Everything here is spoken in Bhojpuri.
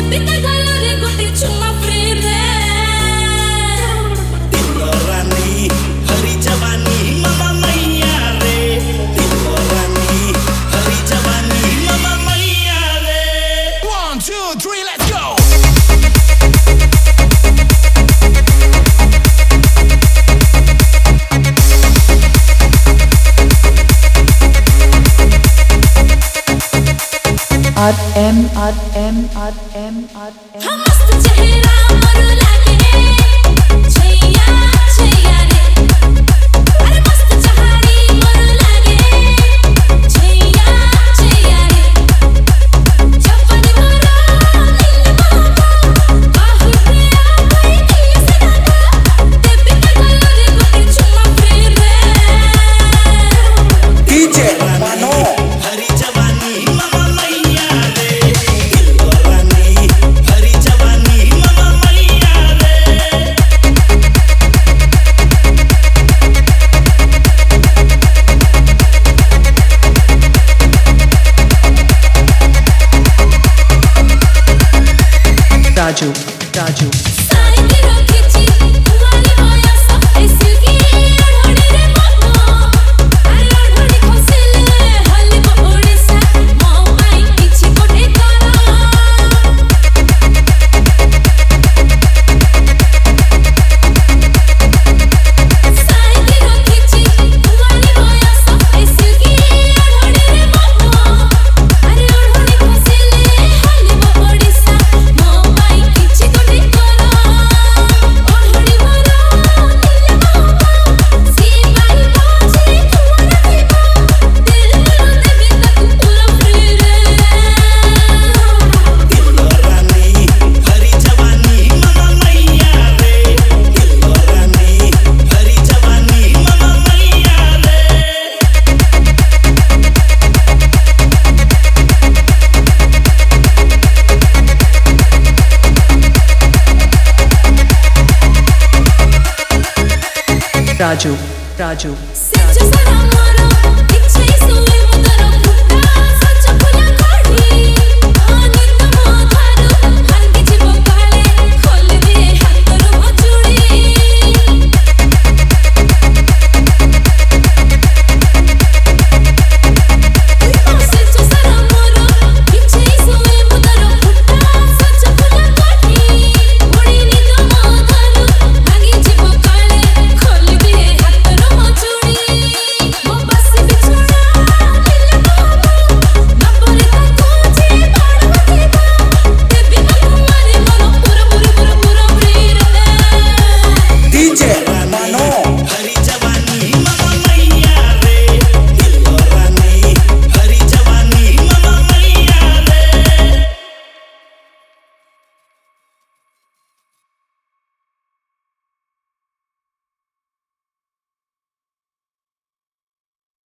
हम मस्त चेहरा मरु लागे छैया छैया रे अरे मस्त चहारी मरु लागे छैया छैया रे जपन मोरा नील मामा बाहु रे भाई दिल से गाना देवी का गलोरे गोटे चुम्मा फिर रे डीजे मानो हरी जवानी मामा मैया रे राजू सारी दिलो खिची तुम्हारी माया सा ऐसी की ओढ़नी रे मामा अरे ओढ़नी खोसले हल्ली को ओडिसा मामाई किछि कोठे करा सारी दिलो खिची तुम्हारी माया सा ऐसी की ओढ़नी रे मामा अरे ओढ़नी खोसले हल्ली को ओडिसा मामाई किछि कोठे करा ओढ़नी भरा नील मामा सी बाई बाजे तुम्हारा जीवा दिल रो देवी तक पूरा फ्री रे रानी हरी जवानी मामा मैया रे रानी हरी जवानी मामा मैया रे राजू सच्चा सनम